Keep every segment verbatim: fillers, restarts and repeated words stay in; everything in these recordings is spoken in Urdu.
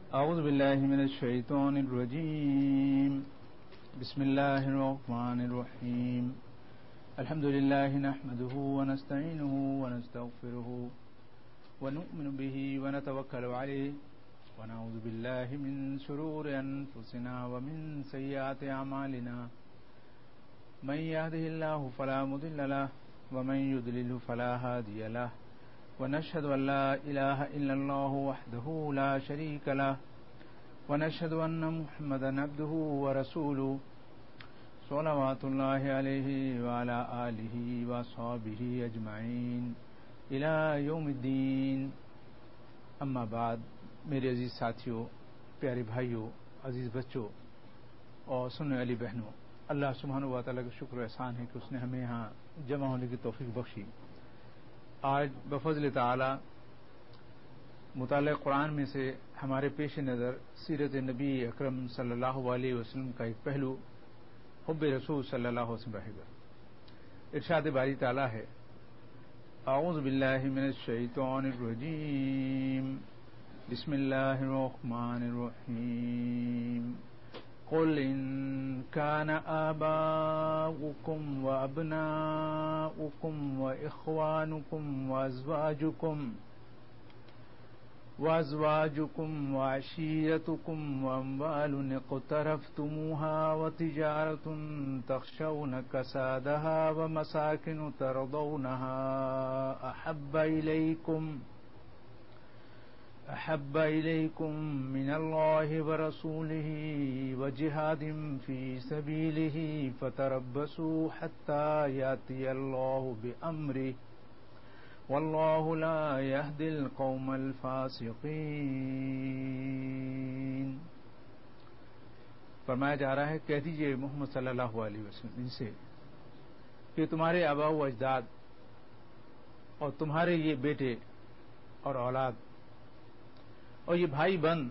اعوذ باللہ من الشیطان الرجیم بسم اللہ الرحمن الرحیم الحمد للہ نحمده ونستعینه ونستغفره ونؤمن به ونتوکل علیہ ونعوذ باللہ من شرور انفسنا ومن سیئات اعمالنا من يهده الله فلا مضل له ومن يضلل فلا هادي له ونشهد أن لا إله إلا الله وحده لا شريك له ونشهد أن محمدا عبده ورسوله صلوات الله عليه وعلى آله وصحبه أجمعين إلى يوم الدين اما بعد میرے عزیز ساتھیوں، پیارے بھائیوں، عزیز بچوں اور سننے والی بہنوں، اللہ سبحانہ و تعالیٰ کا شکر و احسان ہے کہ اس نے ہمیں یہاں جمع ہونے کی توفیق بخشی۔ آج بفضل تعالی مطالعہ قرآن میں سے ہمارے پیش نظر سیرت نبی اکرم صلی اللہ علیہ وسلم کا ایک پہلو حب رسول صلی اللہ علیہ وسلم رہے گا۔ ارشاد باری تعالی ہے، اعوذ باللہ من الشیطان الرجیم بسم اللہ الرحمن الرحیم قل ان كان آباؤكم وأبناؤكم وإخوانكم وأزواجكم وأزواجكم وعشيرتكم وأموال اقترفتموها وتجارة تخشون كسادها ومساكن ترضونها أحب إليكم أحب إليكم من الله ورسوله وجهاد في سبيله فتربصوا حتى يأتي الله بأمره والله لا يهدي القوم الفاسقين۔ فرمایا جا رہا ہے، کہہ دیجئے محمد صلی اللہ علیہ وسلم ان سے کہ تمہارے آباء و اجداد اور تمہارے یہ بیٹے اور اولاد اور یہ بھائی بہن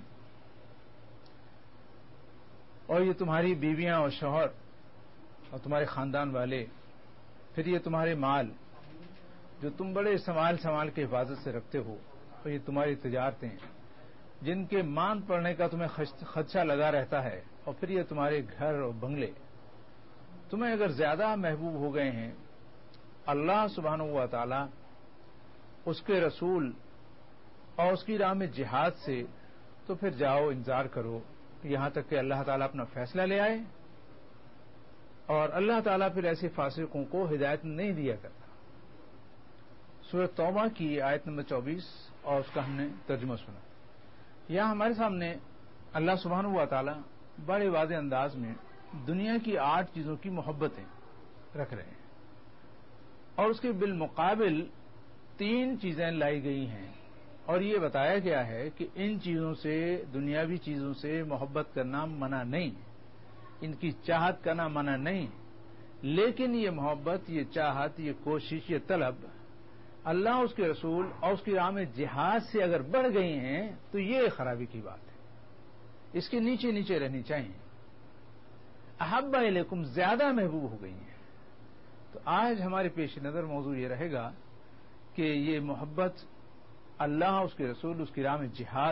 اور یہ تمہاری بیویاں اور شوہر اور تمہارے خاندان والے، پھر یہ تمہارے مال جو تم بڑے سنبھال سنبھال کے حفاظت سے رکھتے ہو، اور یہ تمہاری تجارتیں جن کے ماند پڑنے کا تمہیں خدشہ لگا رہتا ہے، اور پھر یہ تمہارے گھر اور بنگلے تمہیں اگر زیادہ محبوب ہو گئے ہیں اللہ سبحانہ و تعالی، اس کے رسول اور اس کی راہ میں جہاد سے، تو پھر جاؤ انتظار کرو یہاں تک کہ اللہ تعالیٰ اپنا فیصلہ لے آئے، اور اللہ تعالیٰ پھر ایسے فاسقوں کو ہدایت نہیں دیا کرتا۔ سورۃ توبہ کی آیت نمبر چوبیس اور اس کا ہم نے ترجمہ سنا۔ یہاں ہمارے سامنے اللہ سبحانہ و تعالیٰ بڑے واضح انداز میں دنیا کی آٹھ چیزوں کی محبتیں رکھ رہے ہیں، اور اس کے بالمقابل تین چیزیں لائی گئی ہیں، اور یہ بتایا گیا ہے کہ ان چیزوں سے، دنیاوی چیزوں سے محبت کرنا منع نہیں، ان کی چاہت کرنا منع نہیں، لیکن یہ محبت، یہ چاہت، یہ کوشش، یہ طلب اللہ، اس کے رسول اور اس کی راہ میں جہاد سے اگر بڑھ گئی ہیں تو یہ خرابی کی بات ہے، اس کے نیچے نیچے رہنی چاہیے۔ احب الیکم، زیادہ محبوب ہو گئی ہیں۔ تو آج ہمارے پیش نظر موضوع یہ رہے گا کہ یہ محبت اللہ، اس کے رسول، اس کی راہ میں جہاد،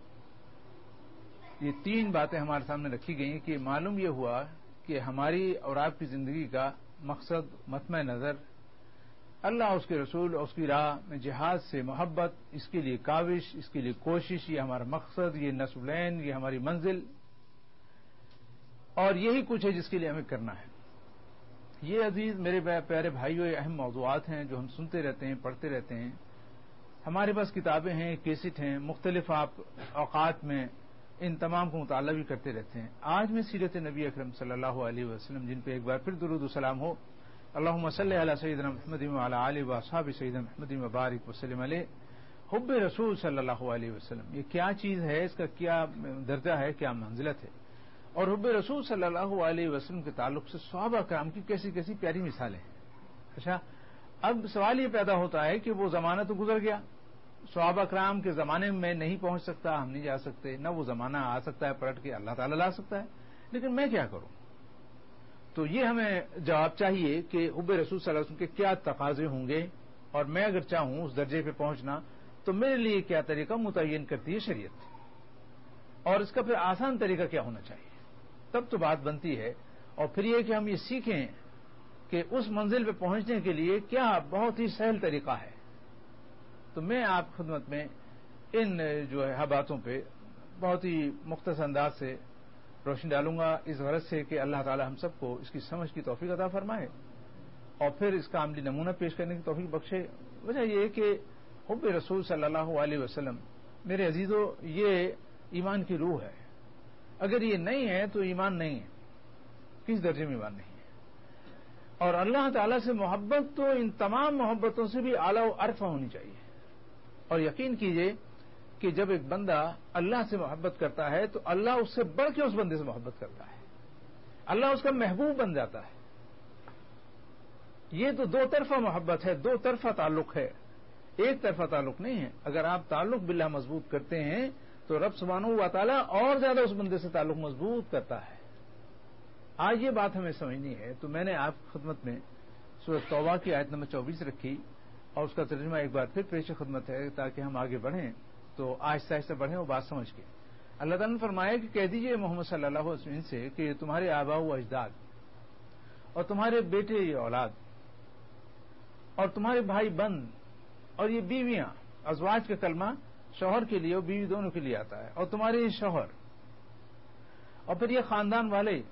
یہ تین باتیں ہمارے سامنے رکھی گئی کہ معلوم یہ ہوا کہ ہماری اور آپ کی زندگی کا مقصد، مطمع نظر اللہ، اس کے رسول اور اس کی راہ میں جہاد سے محبت، اس کے لیے کاوش، اس کے لیے کوشش، یہ ہمارا مقصد، یہ نصب العین، یہ ہماری منزل، اور یہی کچھ ہے جس کے لیے ہمیں کرنا ہے۔ یہ عزیز میرے پیارے بھائیوں، یہ اہم موضوعات ہیں جو ہم سنتے رہتے ہیں، پڑھتے رہتے ہیں۔ ہمارے پاس کتابیں ہیں، کیسٹ ہیں، مختلف آپ اوقات میں ان تمام کو مطالعہ بھی کرتے رہتے ہیں۔ آج میں سیرت نبی اکرم صلی اللہ علیہ وسلم، جن پہ ایک بار پھر درود و سلام ہو، اللہم صلی علی سیدنا محمد وعلی آلہ واصحاب سیدنا محمد وبارک وسلم علیہ، حب رسول صلی اللہ علیہ وسلم، یہ کیا چیز ہے، اس کا کیا درجہ ہے، کیا منزلت ہے، اور حب رسول صلی اللہ علیہ وسلم کے تعلق سے صحابہ کرام کی کیسی کیسی پیاری مثالیں ہیں۔ اچھا، اب سوال یہ پیدا ہوتا ہے کہ وہ زمانہ تو گزر گیا، صحابہ کرام کے زمانے میں میں نہیں پہنچ سکتا، ہم نہیں جا سکتے، نہ وہ زمانہ آ سکتا ہے پلٹ کے، اللہ تعالیٰ لا سکتا ہے، لیکن میں کیا کروں؟ تو یہ ہمیں جواب چاہیے کہ حب رسول صلی اللہ علیہ وسلم کے کیا تقاضے ہوں گے، اور میں اگر چاہوں اس درجے پہ پہنچنا تو میرے لیے کیا طریقہ متعین کرتی ہے شریعت۔ اور اس کا پھر آسان طریقہ کیا ہونا چاہیے، تب تو بات بنتی ہے۔ اور پھر یہ کہ ہم یہ سیکھیں کہ اس منزل پہ پہنچنے کے لیے کیا بہت ہی سہل طریقہ ہے۔ تو میں آپ خدمت میں ان جو ہے باتوں پہ بہت ہی مختصر انداز سے روشنی ڈالوں گا، اس غرض سے کہ اللہ تعالی ہم سب کو اس کی سمجھ کی توفیق عطا فرمائے اور پھر اس کا عملی نمونہ پیش کرنے کی توفیق بخشے۔ وجہ یہ کہ حب رسول صلی اللہ علیہ وسلم میرے عزیزو یہ ایمان کی روح ہے، اگر یہ نہیں ہے تو ایمان نہیں ہے، کس درجے میں ایمان نہیں ہے۔ اور اللہ تعالی سے محبت تو ان تمام محبتوں سے بھی اعلیٰ و ارفع ہونی چاہیے۔ اور یقین کیجئے کہ جب ایک بندہ اللہ سے محبت کرتا ہے تو اللہ اس سے بڑھ کے اس بندے سے محبت کرتا ہے، اللہ اس کا محبوب بن جاتا ہے۔ یہ تو دو طرفہ محبت ہے، دو طرفہ تعلق ہے، ایک طرفہ تعلق نہیں ہے۔ اگر آپ تعلق باللہ مضبوط کرتے ہیں تو رب سبحانہ و تعالی اور زیادہ اس بندے سے تعلق مضبوط کرتا ہے۔ آج یہ بات ہمیں سمجھنی ہے، تو میں نے آپ کی خدمت میں سورۃ توبہ کی آیت نمبر چوبیس رکھی اور اس کا ترجمہ ایک بار پھر پیش خدمت ہے تاکہ ہم آگے بڑھیں تو آہستہ آہستہ بڑھیں وہ بات سمجھ کے۔ اللہ تعالیٰ نے فرمایا کہ کہہ دیجئے محمد صلی اللہ علیہ وسلم سے کہ تمہارے آباء و اجداد اور تمہارے بیٹے یہ اولاد اور تمہارے بھائی بند اور یہ بیویاں، ازواج کا کلمہ شوہر کے لیے اور بیوی دونوں کے لیے آتا ہے، اور تمہارے یہ شوہر اور پھر یہ خاندان والے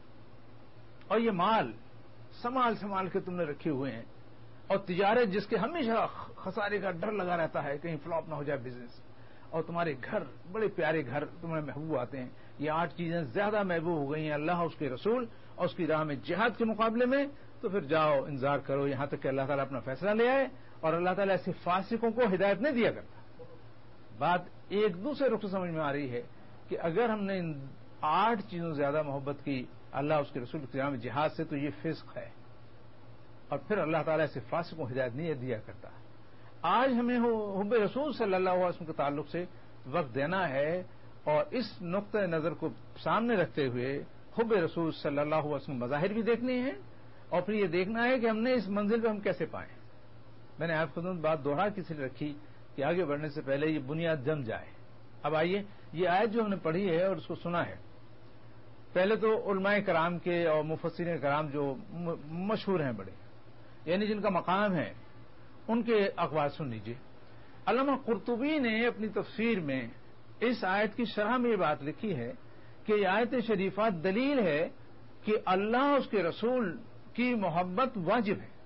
اور یہ مال سنبھال سنبھال کے تم نے رکھے ہوئے ہیں، اور تجارت جس کے ہمیشہ خسارے کا ڈر لگا رہتا ہے کہیں فلاپ نہ ہو جائے بزنس، اور تمہارے گھر بڑے پیارے گھر تمہیں محبوب آتے ہیں۔ یہ آٹھ چیزیں زیادہ محبوب ہو گئی ہیں اللہ اس کے رسول اور اس کی راہ میں جہاد کے مقابلے میں، تو پھر جاؤ انتظار کرو یہاں تک کہ اللہ تعالیٰ اپنا فیصلہ لے آئے۔ اور اللہ تعالیٰ ایسے فاسقوں کو ہدایت نہیں دیا کرتا۔ بات ایک دوسرے رخ سے سمجھ میں آ رہی ہے کہ اگر ہم نے ان آٹھ چیزوں سے زیادہ محبت کی اللہ اس کے رسول کی راہ میں جہاد سے تو یہ فسق ہے، اور پھر اللہ تعالیٰ ایسے فاسقوں کو ہدایت نہیں دیا کرتا۔ آج ہمیں حب رسول صلی اللہ علیہ وسلم کے تعلق سے وقت دینا ہے اور اس نقطۂ نظر کو سامنے رکھتے ہوئے حب رسول صلی اللہ علیہ وسلم مظاہر بھی دیکھنے ہیں اور پھر یہ دیکھنا ہے کہ ہم نے اس منزل پہ ہم کیسے پائیں۔ میں نے آپ کو بات دوہرا کس لیے رکھی کہ آگے بڑھنے سے پہلے یہ بنیاد جم جائے۔ اب آئیے یہ آیت جو ہم نے پڑھی ہے اور اس کو سنا ہے، پہلے تو علماء کرام کے اور مفسرین کرام جو مشہور ہیں بڑے، یعنی جن کا مقام ہے، ان کے اقوال سن لیجیے۔ علامہ قرطبی نے اپنی تفسیر میں اس آیت کی شرح میں یہ بات لکھی ہے کہ یہ آیت شریفہ دلیل ہے کہ اللہ اس کے رسول کی محبت واجب ہے۔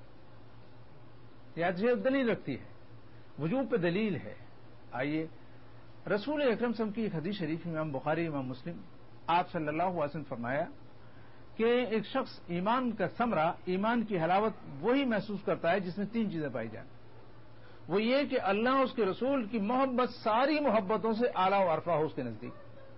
یہ آیت شریف دلیل رکھتی ہے، وجوب پہ دلیل ہے۔ آئیے رسول اکرم صلی اللہ علیہ وسلم کی ایک حدیث شریف امام بخاری امام مسلم آپ صلی اللہ علیہ وسلم فرمایا کہ ایک شخص ایمان کا ثمرہ، ایمان کی حلاوت وہی محسوس کرتا ہے جس میں تین چیزیں پائی جائیں۔ وہ یہ کہ اللہ اس کے رسول کی محبت ساری محبتوں سے اعلیٰ و ارفع ہو اس کے نزدیک،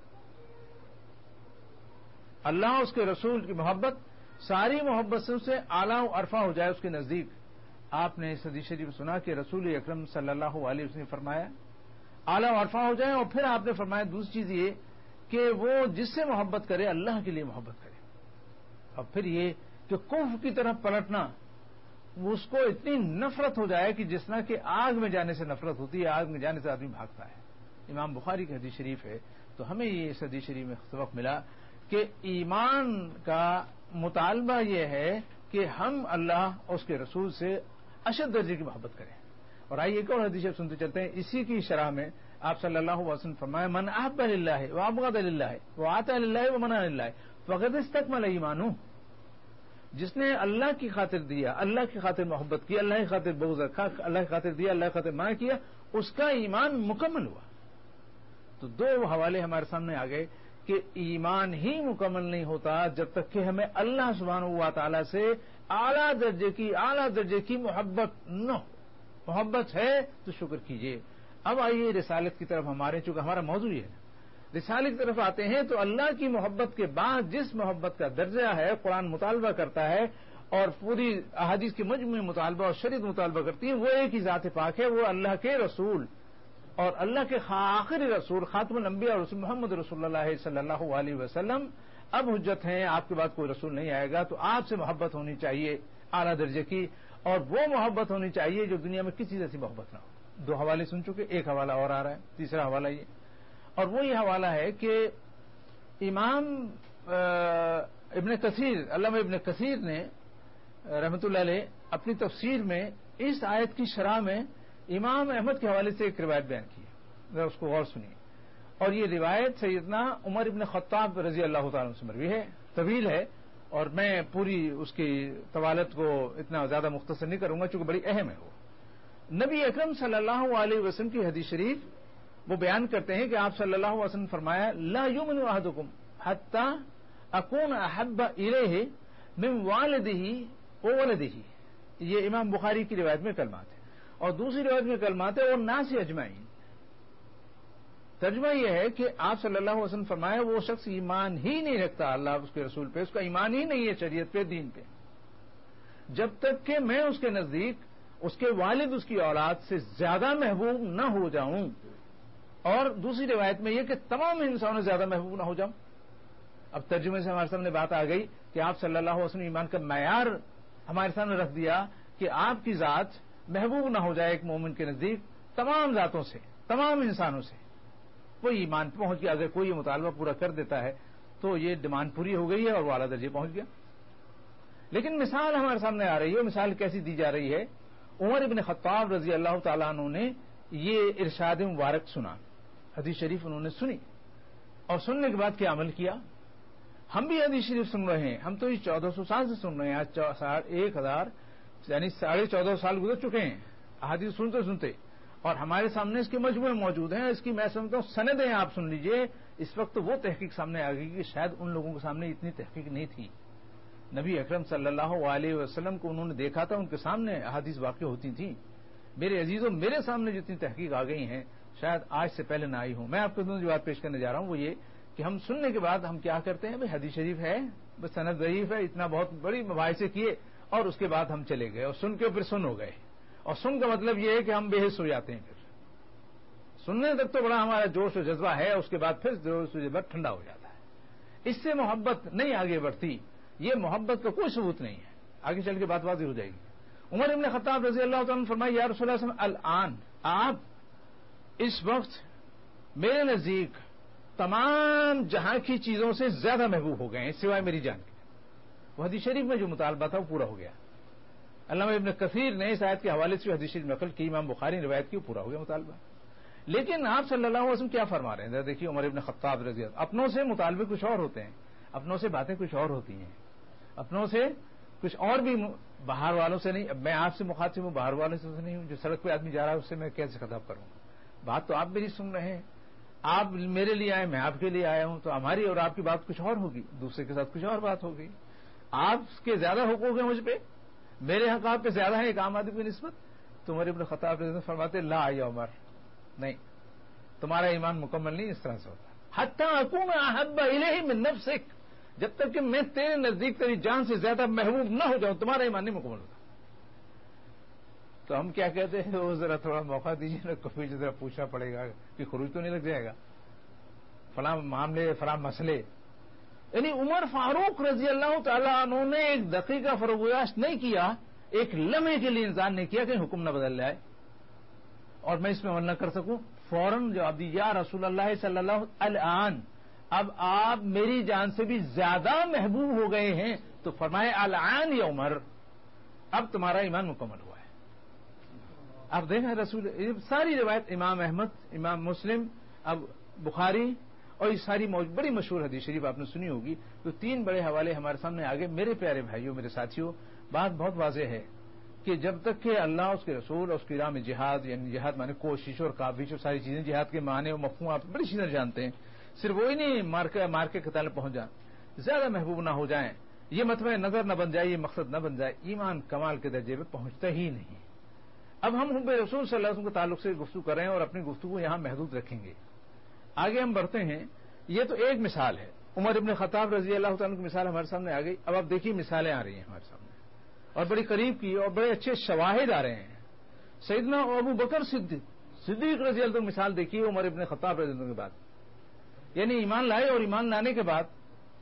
اللہ اس کے رسول کی محبت ساری محبتوں سے اعلیٰ و ارفع ہو جائے اس کے نزدیک۔ آپ نے اس حدیث شریف سنا کہ رسول اکرم صلی اللہ علیہ وسلم نے فرمایا اعلیٰ و ارفع ہو جائے، اور پھر آپ نے فرمایا دوسری چیز یہ کہ وہ جس سے محبت کرے اللہ کے لیے محبت کرے، اور پھر یہ کہ کفر کی طرف پلٹنا، اس کو اتنی نفرت ہو جائے کہ جس طرح کہ آگ میں جانے سے نفرت ہوتی ہے، آگ میں جانے سے آدمی بھاگتا ہے۔ امام بخاری کی حدیث شریف ہے، تو ہمیں یہ اس حدیث شریف میں سبق ملا کہ ایمان کا مطالبہ یہ ہے کہ ہم اللہ اور اس کے رسول سے اشد درجے کی محبت کریں۔ اور آئیے ایک اور حدیث شریف سنتے چلتے ہیں، اسی کی شرح میں آپ صلی اللہ علیہ وسلم فرمایا من احب للہ وابغض للہ واطاع للہ ومنع للہ فقد استکمل ایمانہ، جس نے اللہ کی خاطر دیا، اللہ کی خاطر محبت کی، اللہ کی خاطر بغض رکھا، اللہ کی خاطر دیا، اللہ کی خاطر منع کیا، اس کا ایمان مکمل ہوا۔ تو دو حوالے ہمارے سامنے آ گئے کہ ایمان ہی مکمل نہیں ہوتا جب تک کہ ہمیں اللہ سبحانہ و تعالی سے اعلیٰ درجے کی اعلیٰ درجے کی محبت نہ ہو۔ محبت ہے تو شکر کیجیے۔ اب آئیے رسالت کی طرف ہمارے، چونکہ ہمارا موضوع یہ ہے، رسالت کی طرف آتے ہیں تو اللہ کی محبت کے بعد جس محبت کا درجہ ہے قرآن مطالبہ کرتا ہے اور پوری احادیث کے مجموعی مطالبہ اور شریعت مطالبہ کرتی ہے، وہ ایک ہی ذات پاک ہے، وہ اللہ کے رسول اور اللہ کے آخری رسول خاتم الانبیاء رسول محمد رسول اللہ صلی اللہ علیہ وسلم اب حجت ہیں، آپ کے بعد کوئی رسول نہیں آئے گا، تو آپ سے محبت ہونی چاہیے اعلیٰ درجے کی، اور وہ محبت ہونی چاہیے جو دنیا میں کسی جیسی محبت نہ ہو۔ دو حوالے سن چکے، ایک حوالہ اور آ رہا ہے، تیسرا حوالہ یہ اور وہ یہ حوالہ ہے کہ امام ابن کثیر علامہ ابن کثیر نے رحمۃ اللہ علیہ اپنی تفسیر میں اس آیت کی شرح میں امام احمد کے حوالے سے ایک روایت بیان کی ہے، ذرا اس کو غور سنیے۔ اور یہ روایت سیدنا عمر ابن خطاب رضی اللہ تعالیٰ عنہ سے مروی ہے، طویل ہے، اور میں پوری اس کی طوالت کو اتنا زیادہ مختصر نہیں کروں گا چونکہ بڑی اہم ہے۔ وہ نبی اکرم صلی اللہ علیہ وسلم کی حدیث شریف وہ بیان کرتے ہیں کہ آپ صلی اللہ علیہ وسلم فرمایا لا یؤمن احدکم حتی اکون احب الیہ من والدہ وولدہ، یہ امام بخاری کی روایت میں کلمات ہیں، اور دوسری روایت میں کلمات ہے والناس اجمعین۔ ترجمہ یہ ہے کہ آپ صلی اللہ علیہ وسلم فرمایا وہ شخص ایمان ہی نہیں رکھتا اللہ اس کے رسول پہ، اس کا ایمان ہی نہیں ہے شریعت پہ، دین پہ، جب تک کہ میں اس کے نزدیک اس کے والد اس کی اولاد سے زیادہ محبوب نہ ہو جاؤں، اور دوسری روایت میں یہ کہ تمام انسانوں سے زیادہ محبوب نہ ہو جاؤں۔ اب ترجمے سے ہمارے سامنے بات آ گئی کہ آپ صلی اللہ علیہ وسلم ایمان کا معیار ہمارے سامنے رکھ دیا کہ آپ کی ذات محبوب نہ ہو جائے ایک مومن کے نزدیک تمام ذاتوں سے، تمام انسانوں سے، وہ ایمان پہ پہنچ گیا۔ اگر کوئی یہ مطالبہ پورا کر دیتا ہے تو یہ ڈیمانڈ پوری ہو گئی ہے اور وہ اعلیٰ درجے پہنچ گیا۔ لیکن مثال ہمارے سامنے آ رہی ہے، مثال کیسی دی جا رہی ہے؟ عمر ابن خطاب رضی اللہ تعالیٰ عنہ نے یہ ارشاد مبارک سنا، حدیث شریف انہوں نے سنی، اور سننے کے بعد کیا عمل کیا؟ ہم بھی حدیث شریف سن رہے ہیں، ہم تو یہ چودہ سو سال سے سن رہے ہیں، آج ایک ہزار یعنی ساڑھے چودہ سال گزر چکے ہیں احادیث سنتے سنتے، اور ہمارے سامنے اس کے مجموعے موجود ہیں۔ اس کی میں سمجھتا ہوں سندیں آپ سن لیجئے، اس وقت وہ تحقیق سامنے آ گئی کہ شاید ان لوگوں کے سامنے اتنی تحقیق نہیں تھی۔ نبی اکرم صلی اللہ علیہ وسلم کو انہوں نے دیکھا تھا، ان کے سامنے احادیث واقع ہوتی تھیں۔ میرے عزیزوں، میرے سامنے جتنی تحقیق آ گئی ہیں شاید آج سے پہلے نہ آئی ہوں۔ میں آپ کو جو بات پیش کرنے جا رہا ہوں وہ یہ کہ ہم سننے کے بعد ہم کیا کرتے ہیں؟ بھائی حدیث شریف ہے، بس سند ضعیف ہے، اتنا بہت بڑی مباحثے کیے اور اس کے بعد ہم چلے گئے اور سن کے پھر سن ہو گئے، اور سن کا مطلب یہ ہے کہ ہم بے حس ہو جاتے ہیں۔ پھر سننے تک تو بڑا ہمارا جوش و جذبہ ہے، اس کے بعد پھر جوش و جذبہ ٹھنڈا ہو جاتا ہے، اس سے محبت نہیں آگے بڑھتی، یہ محبت کا کوئی ثبوت نہیں ہے۔ آگے چل کے بات واضح ہو جائے گی۔ عمر ابن خطاب رضی اللہ تعالیٰ نے فرمایا یا رسول اللہ صلی اللہ علیہ وسلم الآن، آپ اس وقت میرے نزدیک تمام جہاں کی چیزوں سے زیادہ محبوب ہو گئے ہیں سوائے میری جان کے۔ وہ حدیث شریف میں جو مطالبہ تھا وہ پورا ہو گیا۔ علامہ ابن کثیر نے اس آیت کے حوالے سے حدیث شریف نقل کی، امام بخاری نے روایت کی، وہ پورا ہو گیا مطالبہ۔ لیکن آپ صلی اللہ علیہ وسلم کیا فرما رہے ہیں؟ دیکھیے عمر ابن خطاب رضی اللہ، اپنوں سے مطالبے کچھ اور ہوتے ہیں، اپنوں سے باتیں کچھ اور ہوتی ہیں، اپنوں سے کچھ اور بھی، باہر والوں سے نہیں۔ اب میں آپ سے مخاطب ہوں، باہر والوں سے نہیں ہوں، جو سڑک پہ آدمی جا رہا ہے اس سے میں کیسے خطاب کروں؟ بات تو آپ میری سن رہے ہیں، آپ میرے لیے آئے، میں آپ کے لیے آیا ہوں، تو ہماری اور آپ کی بات کچھ اور ہوگی، دوسرے کے ساتھ کچھ اور بات ہوگی۔ آپ کے زیادہ حقوق ہیں مجھ پہ، میرے حق آپ پہ زیادہ ہیں ایک عام آدمی کی نسبت۔ تو عمر ابن خطاب رضی اللہ عنہ فرماتے لا یا عمر، نہیں، تمہارا ایمان مکمل نہیں اس طرح سے ہوتا۔ حتی اکون احب الیہ من نفسک، جب تک کہ میں تیرے نزدیک تیری جان سے زیادہ محبوب نہ ہو جاؤں تمہارا ایمان نہیں مکمل ہوتا۔ تو ہم کیا کہتے ہیں؟ وہ ذرا تھوڑا موقع دیجیے نا، کبھی ذرا پوچھنا پڑے گا کہ خروج تو نہیں لگ جائے گا، فلاں معاملے فلاں مسئلے۔ یعنی عمر فاروق رضی اللہ تعالیٰ عنہ نے ایک دقیقہ فروگزاشت نہیں کیا، ایک لمحے کے لیے انتظار نہیں کیا کہ حکم نہ بدل جائے اور میں اس میں عمل نہ کر سکوں، فوراً جواب دی یا رسول اللہ صلی اللہ الان، اب آپ میری جان سے بھی زیادہ محبوب ہو گئے ہیں، تو فرمائے الان یا عمر، اب تمہارا ایمان مکمل ہوا ہے۔ آپ دیکھیں رسول، ساری روایت امام احمد، امام مسلم، اب بخاری، اور یہ ساری بڑی مشہور حدیث شریف آپ نے سنی ہوگی، تو تین بڑے حوالے ہمارے سامنے آگے۔ میرے پیارے بھائیوں، میرے ساتھیوں، بات بہت واضح ہے کہ جب تک کہ اللہ، اس کے رسول اور اس کی راہ میں جہاد، یعنی جہاد مانے کوشش اور کاوش اور ساری چیزیں، جہاد کے معنی اور مفہوم آپ بڑی چیزیں جانتے ہیں، صرف وہی نہیں مار کے مار کے قتال پہنچ جائیں، زیادہ محبوب نہ ہو جائیں، یہ مطمع نظر نہ بن جائے، یہ مقصد نہ بن جائے، ایمان کمال کے درجے پہ پہنچتا ہی نہیں۔ اب ہم حب رسول صلی اللہ علیہ وسلم کے تعلق سے گفتگو کر رہے ہیں اور اپنی گفتگو یہاں محدود رکھیں گے۔ آگے ہم بڑھتے ہیں۔ یہ تو ایک مثال ہے، عمر ابن خطاب رضی اللہ تعالیٰ کی مثال ہمارے سامنے آ گئی۔ اب آپ دیکھیے مثالیں آ رہی ہیں ہمارے سامنے، اور بڑی قریب کی، اور بڑے اچھے شواہد آ رہے ہیں۔ سیدنا ابو بکر صدیق صدیق رضی اللہ عنہ مثال دیکھیے عمر ابن خطاب رضی اللہ عنہ کے بعد، یعنی ایمان لائے، اور ایمان لانے کے بعد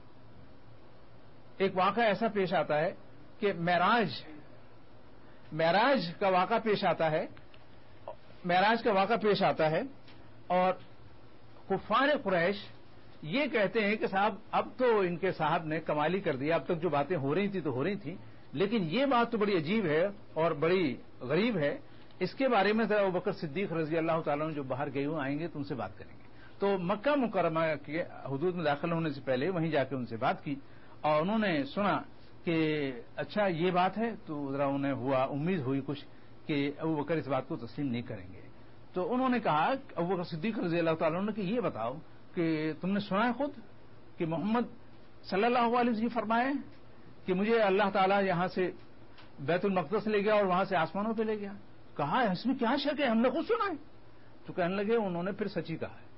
ایک واقعہ ایسا پیش آتا ہے کہ معراج معراج کا واقعہ پیش آتا ہے معراج کا واقعہ پیش آتا ہے اور کفار قریش یہ کہتے ہیں کہ صاحب اب تو ان کے صاحب نے کمالی کر دیا، اب تک جو باتیں ہو رہی تھیں تو ہو رہی تھیں، لیکن یہ بات تو بڑی عجیب ہے اور بڑی غریب ہے، اس کے بارے میں ذرا ابوبکر صدیق رضی اللہ تعالیٰ عنہ جو باہر گئے ہوئے آئیں گے تو ان سے بات کریں گے۔ تو مکہ مکرمہ کے حدود میں داخل ہونے سے پہلے وہیں جا کے ان سے بات کی اور انہوں نے سنا کہ اچھا یہ بات ہے، تو ذرا انہیں ہوا امید ہوئی کچھ کہ ابوبکر اس بات کو تسلیم نہیں کریں گے۔ تو انہوں نے کہا ابوبکر صدیق رضی اللہ تعالیٰ عنہ کہ یہ بتاؤ کہ تم نے سنا ہے خود کہ محمد صلی اللہ علیہ وسلم فرمائے کہ مجھے اللہ تعالیٰ یہاں سے بیت المقدس لے گیا اور وہاں سے آسمانوں پہ لے گیا؟ کہا اس میں کیا شک ہے، ہم نے خود سنا ہے۔ تو کہنے لگے انہوں نے پھر سچی کہا ہے۔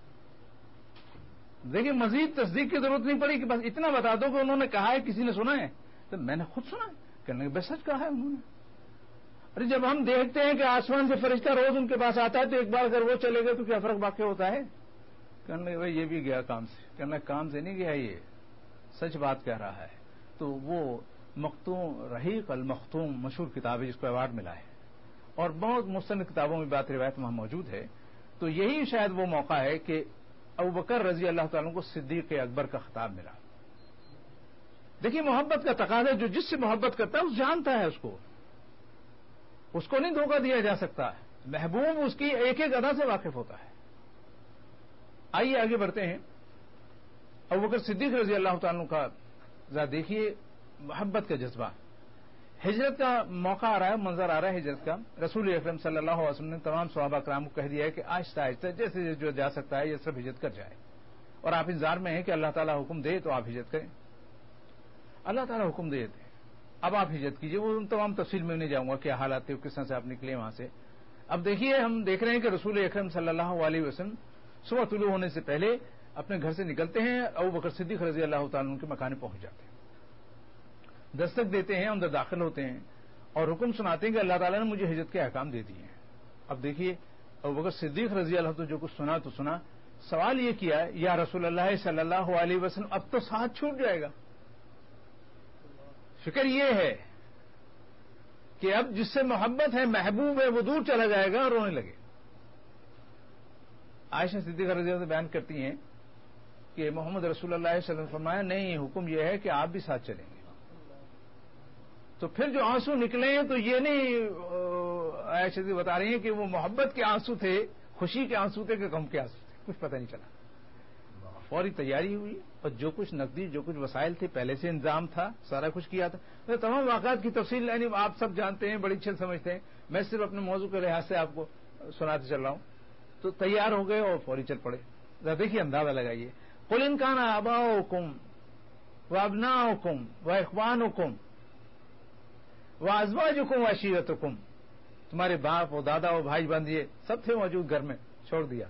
دیکھیں مزید تصدیق کی ضرورت نہیں پڑی کہ بس اتنا بتا دو کہ انہوں نے کہا ہے، کسی نے سنا ہے، تو میں نے خود سنا ہے۔ کہنے لگے بے سچ کہا ہے انہوں نے۔ ارے جب ہم دیکھتے ہیں کہ آسمان سے فرشتہ روز ان کے پاس آتا ہے تو ایک بار اگر وہ چلے گئے تو کیا فرق واقع ہوتا ہے؟ کہنے لگے بھائی یہ بھی گیا کام سے۔ کہنے لگے کام سے نہیں گیا، یہ سچ بات کہہ رہا ہے۔ تو وہ مختوم رحیق المختوم مشہور کتاب ہے جس کو ایوارڈ ملا ہے اور بہت مستند کتابوں میں بات روایت وہاں موجود ہے۔ تو یہی شاید وہ موقع ہے کہ ابوبکر رضی اللہ تعالیٰ کو صدیق اکبر کا خطاب ملا۔ دیکھیے محبت کا تقاضا، جو جس سے محبت کرتا ہے اس جانتا ہے اس کو اس کو نہیں دھوکہ دیا جا سکتا، محبوب اس کی ایک ایک ادا سے واقف ہوتا ہے۔ آئیے آگے بڑھتے ہیں۔ ابوبکر صدیق رضی اللہ تعالیٰ کا ذرا دیکھیے محبت کا جذبہ۔ ہجرت کا موقع آ رہا ہے، منظر آ رہا ہے ہجرت کا۔ رسول اکرم صلی اللہ علیہ وسلم نے تمام صحابہ کرام کو کہہ دیا ہے کہ آہستہ آہستہ جیسے جو جا سکتا ہے یہ سب ہجرت کر جائے، اور آپ انتظار میں ہیں کہ اللہ تعالیٰ حکم دے تو آپ ہجرت کریں۔ اللہ تعالیٰ حکم دے دیتے ہیں اب آپ ہجرت کیجیے۔ وہ ان تمام تفصیل میں نہیں جاؤں گا، کیا حالات تھے، کس طرح سے آپ نکلے وہاں سے۔ اب دیکھیے ہم دیکھ رہے ہیں کہ رسول اکرم صلی اللہ علیہ وسلم صبح طلوع ہونے سے پہلے اپنے گھر سے نکلتے ہیں، ابوبکر صدیق رضی اللہ تعالیٰ عنہ کے مکان پہنچ جاتے ہیں، دستک دیتے ہیں، اندر داخل ہوتے ہیں اور حکم سناتے ہیں کہ اللہ تعالیٰ نے مجھے ہجرت کے احکام دے دیے ہیں۔ اب دیکھیے ابوبکر صدیق رضی اللہ عنہ جو کچھ سنا تو سنا، سوال یہ کیا ہے یا رسول اللہ صلی اللہ علیہ وسلم اب تو ساتھ چھوٹ جائے گا۔ فکر یہ ہے کہ اب جس سے محبت ہے، محبوب ہے، وہ دور چلا جائے گا اور رونے لگے۔ عائشہ صدیقہ رضی اللہ عنہ بیان کرتی ہیں کہ محمد رسول اللہ صلی اللہ علیہ وسلم فرمایا نہیں، حکم یہ ہے کہ آپ بھی ساتھ چلیں گے۔ تو پھر جو آنسو نکلے ہیں تو یہ نہیں عائشہ صدیقہ بتا رہی ہیں کہ وہ محبت کے آنسو تھے، خوشی کے آنسو تھے کہ غم کے آنسو تھے، کچھ پتہ نہیں چلا۔ فوری تیاری ہوئی اور جو کچھ نقدی جو کچھ وسائل تھے پہلے سے انتظام تھا، سارا کچھ کیا تھا۔ تو تمام واقعات کی تفصیل یعنی آپ سب جانتے ہیں، بڑی اچھے سمجھتے ہیں، میں صرف اپنے موضوع کے لحاظ سے آپ کو سناتے چل رہا ہوں۔ تو تیار ہو گئے اور فوری چل پڑے۔ ذرا دیکھیے اندازہ لگائیے، قل ان کان آباؤکم وابناؤکم واخوانکم وازواجکم وعشیرتکم، تمہارے باپ اور دادا اور بھائی بندھ یہ سب تھے موجود گھر میں، چھوڑ دیا۔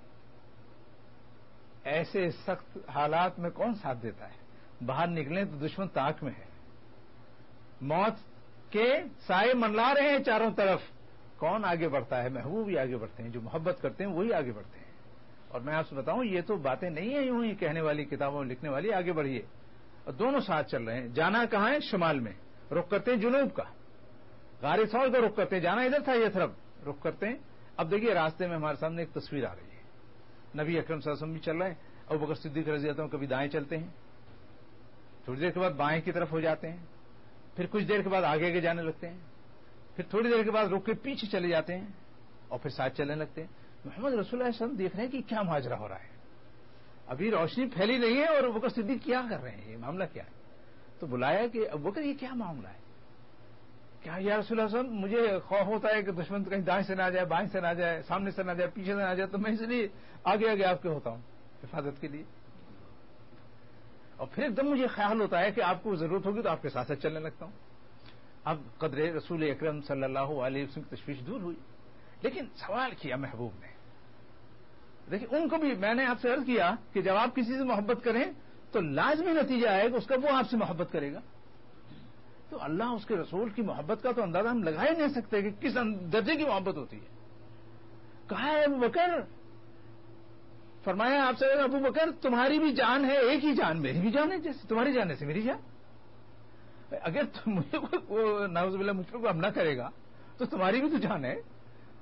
ایسے سخت حالات میں کون ساتھ دیتا ہے؟ باہر نکلیں تو دشمن طاق میں ہے، موت کے سائے منڈلا رہے ہیں چاروں طرف، کون آگے بڑھتا ہے؟ محبوب ہی آگے بڑھتے ہیں، جو محبت کرتے ہیں وہی آگے بڑھتے ہیں۔ اور میں آپ سے بتاؤں یہ تو باتیں نہیں ہیں یوں ہی کہنے والی، کتابوں میں لکھنے والی، آگے بڑھیے۔ اور دونوں ساتھ چل رہے ہیں۔ جانا کہاں ہے؟ شمال میں، رخ کرتے ہیں جنوب کا، غار ثور کا رخ کرتے ہیں، جانا ادھر تھا یثرب، رخ کرتے ہیں۔ اب دیکھیے راستے میں ہمارے سامنے ایک تصویر آ رہی ہے، نبی اکرم صلی اللہ علیہ وسلم بھی چل رہے ہیں، ابوبکر صدیق رضی اللہ عنہ کبھی دائیں چلتے ہیں، تھوڑی دیر کے بعد بائیں کی طرف ہو جاتے ہیں، پھر کچھ دیر کے بعد آگے آگے جانے لگتے ہیں، پھر تھوڑی دیر کے بعد رک کے پیچھے چلے جاتے ہیں اور پھر ساتھ چلنے لگتے ہیں۔ محمد رسول اللہ صلی اللہ علیہ وسلم دیکھ رہے ہیں کہ کیا ماجرا ہو رہا ہے، ابھی روشنی پھیلی نہیں ہے اور ابوبکر صدیق کیا کر رہے ہیں، یہ معاملہ کیا ہے؟ تو بلایا کہ ابوبکر یہ کیا معاملہ ہے؟ کیا یا رسول اللہ صلی اللہ علیہ وسلم مجھے خوف ہوتا ہے کہ دشمن کہیں دائیں سے نہ جائے، بائیں سے نہ جائے، سامنے سے نہ جائے، پیچھے سے نہ جائے، تو میں اس لیے آگے آگے آپ کے ہوتا ہوں حفاظت کے لیے۔ اور پھر ایک دم مجھے خیال ہوتا ہے کہ آپ کو ضرورت ہوگی تو آپ کے ساتھ ساتھ چلنے لگتا ہوں۔ اب قدر رسول اکرم صلی اللہ علیہ وسلم کی تشویش دور ہوئی، لیکن سوال کیا محبوب نے۔ دیکھیں ان کو بھی میں نے آپ سے عرض کیا کہ جب آپ کسی سے محبت کریں تو لازمی نتیجہ ہے کہ اس کا وہ آپ سے محبت کرے گا۔ تو اللہ اس کے رسول کی محبت کا تو اندازہ ہم لگا ہی نہیں سکتے کہ کس درجے کی محبت ہوتی ہے۔ کہا ہے ابو بکر، فرمایا آپ سے ابو بکر تمہاری بھی جان ہے، ایک ہی جان، میری بھی جان ہے، جیسے تمہاری جان ہے میری جان۔ اگر تم مجھے نعوذ باللہ مجھ پر کوئی حملہ کرے گا تو تمہاری بھی تو جان ہے،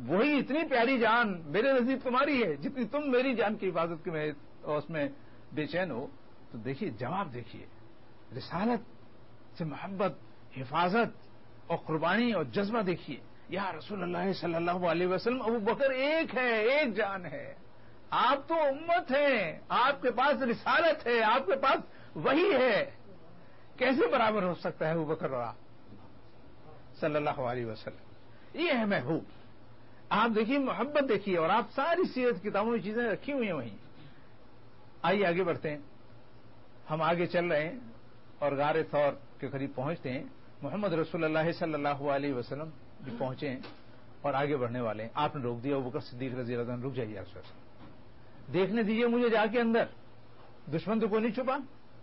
وہی اتنی پیاری جان میرے نزدیک تمہاری ہے جتنی تم میری جان کی حفاظت کے میں اس میں بے چین ہو. تو دیکھیے جواب دیکھیے, رسالت سے محبت, حفاظت اور قربانی اور جذبہ دیکھیے. یا رسول اللہ صلی اللہ علیہ وسلم, ابو بکر ایک ہے, ایک جان ہے, آپ تو امت ہیں, آپ کے پاس رسالت ہے, آپ کے پاس وحی ہے, کیسے برابر ہو سکتا ہے ابو بکر اور آپ صلی اللہ علیہ وسلم؟ یہ ہے محبوب. آپ دیکھیے محبت دیکھیے, اور آپ ساری سیرت کتابوں میں چیزیں رکھی ہوئی ہیں وہیں. آئیے آگے بڑھتے ہیں. ہم آگے چل رہے ہیں اور غار ثور کے قریب پہنچتے ہیں. محمد رسول اللہ صلی اللہ علیہ وسلم بھی پہنچے ہیں اور آگے بڑھنے والے ہیں. آپ نے روک دیا, ابو بکر صدیق رضی اللہ عنہ, رک جائیے آپ سے, دیکھنے دیجیے مجھے جا کے اندر, دشمن تو کوئی نہیں چھپا,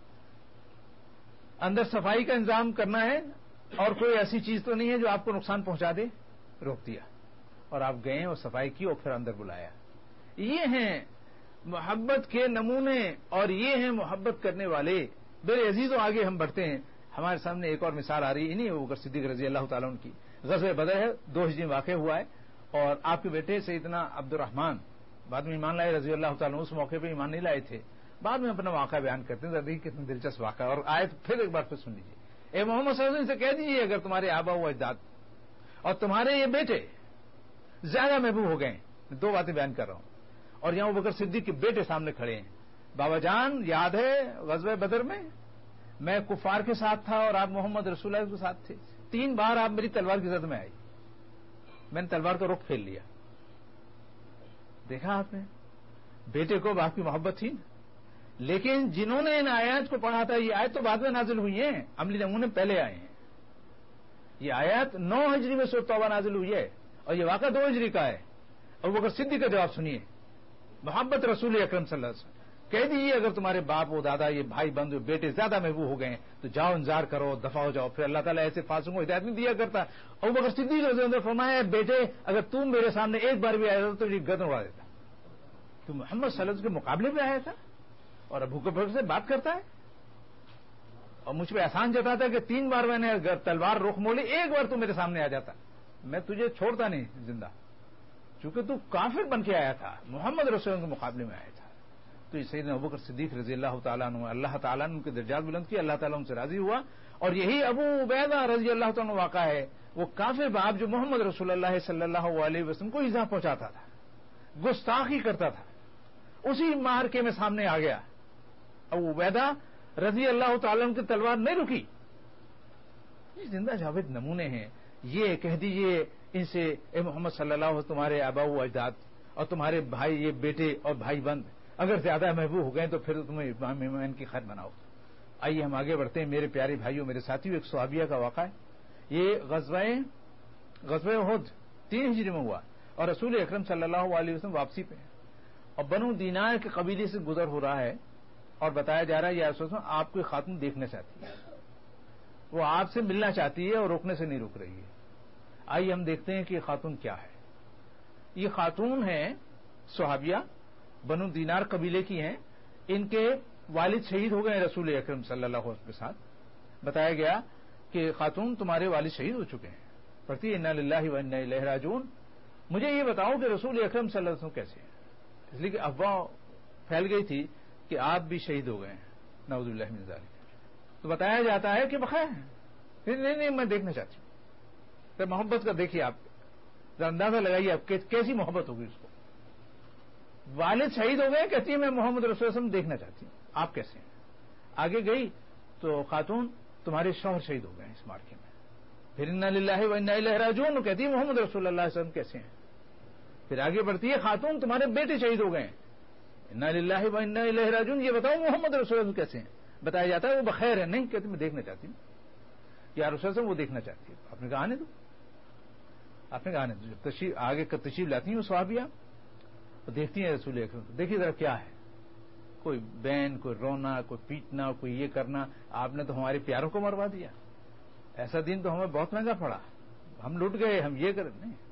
اندر صفائی کا انتظام کرنا ہے اور کوئی ایسی چیز تو نہیں ہے جو آپ کو نقصان پہنچا دے. روک دیا اور آپ گئے اور صفائی کی اور پھر اندر بلایا. یہ ہیں محبت کے نمونے اور یہ ہیں محبت کرنے والے. میرے عزیزوں آگے ہم بڑھتے ہیں. ہمارے سامنے ایک اور مثال آ رہی ہے, نہیں ابو بکر صدیق رضی اللہ تعالیٰ عنہ کی. غزوہ بدر ہے, دو ہجری میں واقع ہوا ہے, اور آپ کے بیٹے سیدنا عبد الرحمان بعد میں ایمان لائے رضی اللہ تعالیٰ عنہ. اس موقع پہ ایمان نہیں لائے تھے, بعد میں اپنا واقعہ بیان کرتے ہیں. دیکھیے کتنا دلچسپ واقعہ, اور آیت پھر ایک بار پھر سن لیجیے. اے محمد صلی اللہ علیہ وسلم سے کہہ دیجیے اگر تمہارے آبا و اجداد اور تمہارے یہ بیٹے زیادہ محبوب ہو گئے. دو باتیں بیان کر رہا ہوں, اور یہاں ابو بکر صدیق کے بیٹے سامنے کھڑے ہیں. بابا جان یاد ہے غزوہ بدر میں میں کفار کے ساتھ تھا اور آپ محمد رسول اللہ کے ساتھ تھے. تین بار آپ میری تلوار کی زد میں آئی, میں نے تلوار کا رخ پھیر لیا. دیکھا آپ نے, بیٹے کو باپ کی محبت تھی. لیکن جنہوں نے ان آیات کو پڑھا تھا, یہ آیت تو بعد میں نازل ہوئی ہیں, عملی نمونے پہلے آئے ہیں. یہ آیات نو ہجری میں سورۃ توبہ نازل ہوئی ہے اور یہ واقعہ دو ہجری کا ہے. ابو بکر صدیق کا جواب سنیے. محبت رسول اکرم صلی اللہ علیہ وسلم, کہہ دیجیے اگر تمہارے باپ و دادا, یہ بھائی بندو, بیٹے زیادہ محبوب ہو گئے تو جاؤ انتظار کرو, دفع ہو جاؤ. پھر اللہ تعالیٰ ایسے فاسقوں کو ہدایت نہیں دیا کرتا. ابو بکر صدیق رضی اللہ عنہ فرمایا, بیٹے اگر تم میرے سامنے ایک بار بھی آیا تو یہ گردن اڑا دیتا. تو محمد صلی اللہ علیہ وسلم کے مقابلے میں آیا تھا اور ابو بکر سے بات کرتا ہے اور مجھ پہ احسان جتاتا ہے کہ تین بار میں نے تلوار رخ موڑی, ایک بار تو میرے سامنے آ جاتا, میں تجھے چھوڑتا نہیں زندہ, چونکہ تو کافر بن کے آیا تھا, محمد رسول اللہ کے مقابلے میں آیا تھا. تو یہ سیدنا ابو بکر صدیق رضی اللہ تعالیٰ عنہ, اللہ تعالیٰ نے ان کے درجات بلند کیے, اللہ تعالیٰ ان سے راضی ہوا. اور یہی ابو عبیدہ رضی اللہ تعالیٰ عنہ واقعہ ہے, وہ کافر باپ جو محمد رسول اللہ صلی اللہ علیہ وسلم کو ایذا پہنچاتا تھا, گستاخی کرتا تھا, اسی معرکے میں سامنے آ گیا. ابو عبیدہ رضی اللہ تعالیٰ عنہ کی تلوار نہیں رکی. یہ زندہ جاوید نمونے ہیں. یہ کہہ دیجئے ان سے, اے محمد صلی اللہ علیہ وسلم تمہارے آبا و اجداد اور تمہارے بھائی, یہ بیٹے اور بھائی بند اگر زیادہ محبوب ہو گئے تو پھر تمہیں امام ایمان کی خیر بناؤ. آئیے ہم آگے بڑھتے ہیں. میرے پیارے بھائیوں, میرے ساتھیوں, ایک صحابیہ کا واقعہ ہے. یہ غزوہ غزوہ احد تین ہجری میں ہوا اور رسول اکرم صلی اللہ علیہ وسلم واپسی پہ ہیں اور بنو دینار کے قبیلے سے گزر ہو رہا ہے اور بتایا جا رہا ہے یا رسول اللہ آپ کوئی خاتون دیکھنا چاہتی ہے, وہ آپ سے ملنا چاہتی ہے اور روکنے سے نہیں روک رہی ہے. آئیے ہم دیکھتے ہیں کہ یہ خاتون کیا ہے. یہ خاتون ہے صحابیہ, بنو دینار قبیلے کی ہیں. ان کے والد شہید ہو گئے رسول اکرم صلی اللہ علیہ وسلم کے ساتھ. بتایا گیا کہ خاتون تمہارے والد شہید ہو چکے ہیں, پڑھتی ہے انا للہ و انا الیہ راجعون. مجھے یہ بتاؤ کہ رسول اکرم صلی اللہ علیہ وسلم کیسے ہیں, اس لیے کہ افواہ پھیل گئی تھی کہ آپ بھی شہید ہو گئے ہیں, نعوذ باللہ من ذالک. تو بتایا جاتا ہے کہ بخیر ہیں. نہیں نہیں میں دیکھنا چاہتی ہوں. پھر محبت کا دیکھیے آپ, ذرا اندازہ لگائیے آپ کیسی محبت ہوگی اس کو. والد شہید ہو گئے, کہتی ہے میں محمد رسول اللہ علیہ وسلم دیکھنا چاہتی ہوں, آپ کیسے ہیں. آگے گئی تو خاتون تمہارے شوہر شہید ہو گئے ہیں اس مارکے میں. پھر انا للہ و انا الیہ راجعون کہتی ہے محمد رسول اللہ علیہ وسلم کیسے ہیں. پھر آگے بڑھتی ہے خاتون تمہارے بیٹے شہید ہو گئے ہیں, انا للہ و انا الیہ راجعون, یہ بتاؤ محمد رسول اللہ کیسے ہیں. بتایا جاتا ہے وہ بخیر ہے. نہیں کہتی میں دیکھنا چاہتی ہوں. یا رسول اللہ وہ دیکھنا چاہتی ہے. آپ نے کہا آنے دو, آپ نے کہا آنے دو. جب تشریف آگے کا تشریف لاتی ہیں صحابیہ تو دیکھتی ہیں رسول اکرم, دیکھیے ذرا کیا ہے. کوئی بین, کوئی رونا, کوئی پیٹنا, کوئی یہ کرنا. آپ نے تو ہمارے پیاروں کو مروا دیا. ایسا دن تو ہمیں بہت مہنگا پڑا, ہم لٹ گئے, ہم یہ کریں. نہیں,